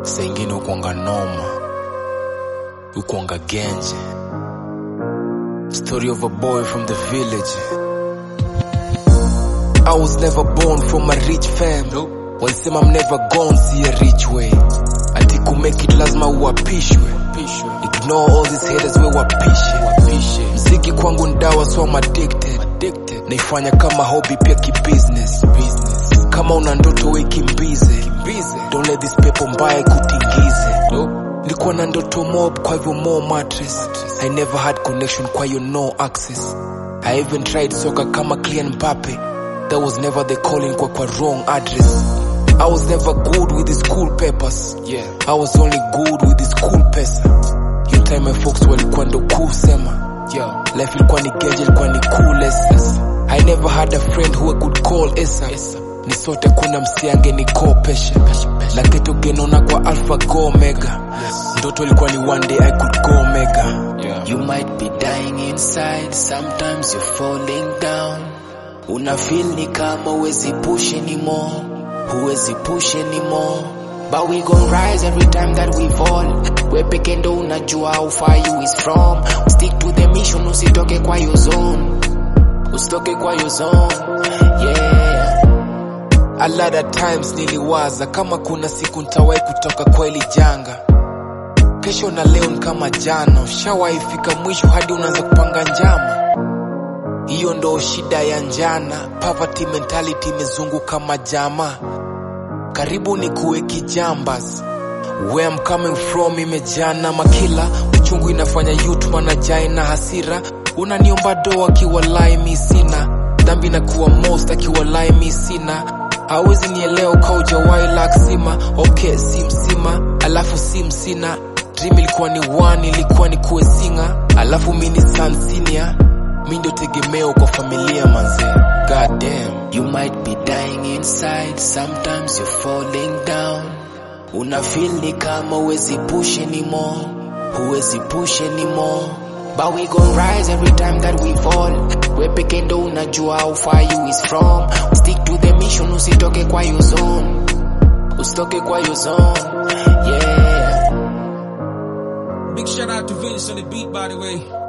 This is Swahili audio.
Sengine ukuanga noma, ukuanga genje. Story of a boy from the village. I was never born from a rich fam. Walisema I'm never gonna see a rich way. Ati ku make it lazima uapishwe. Ignore all these haters we wapishe. Mziki kwangu ndawa so I'm addicted. Naifanya kama hobby pia ki-business. Kama una ndoto we kimbize. Don't let this people mbaya kutingize. Nilikuwa na ndoto mob kwa hivyo more mattress. I never had connection kwa hiyo no access. I even tried soccer kama Kylian Mbappe. That was never the calling kwa wrong address. I was never good with the school papers. I was only good with the school pesa. Your time my folks walikuwa ndo kusema. Life ilikuwa ni geje, ilikuwa ni coolest. I never had a friend who I could call Esa. Ni sote kuna msiange ni kopesha. Like it ugenona kwa Alpha go Omega. Ndoto ilikuwa ni one day I could go Omega. You might be dying inside, sometimes you're falling down. Una feel ni kama huwezi push anymore, huwezi push anymore. But we gon' rise every time that we fall. We peke ndo unajua how far you is from. Stick to the mission, usitoke kwa your zone. Usitoke kwa your zone, yeah. A lot of times niliwaza kama kuna siku nitawai kutoka kwa hili janga. Kesho na leo ni kama jana, ushawahi fika mwisho hadi unaanza kupanga njama. Hiyo ndo shida ya njana, poverty mentality imezunguka majama. Karibu ni kuwe kijambas. Where I'm coming from imejana makila. Uchungu inafanya youth wanajai na hasira. Unaniomba doa kiwalai mi sina. Dhambi na kuwa most akiwalai mi sina. Hawezi nielewa kaujawai laksima. Okay si msima, alafu si msina. Dream ilikuwa ni one, ilikuwa ni kuwe singa. Alafu mini son senior. Mi ndo tegemeo kwa familia manze. God damn. You might be dying inside, sometimes you're falling down. Una feel ni kama huwezi push anymore, huwezi push anymore. But we gon' rise every time that we fall. We peke ndo unajua how far you is from. Stick to the mission, usitoke kwa your zone. Usitoke kwa your zone, yeah. Big shout out to Vince on the beat, by the way.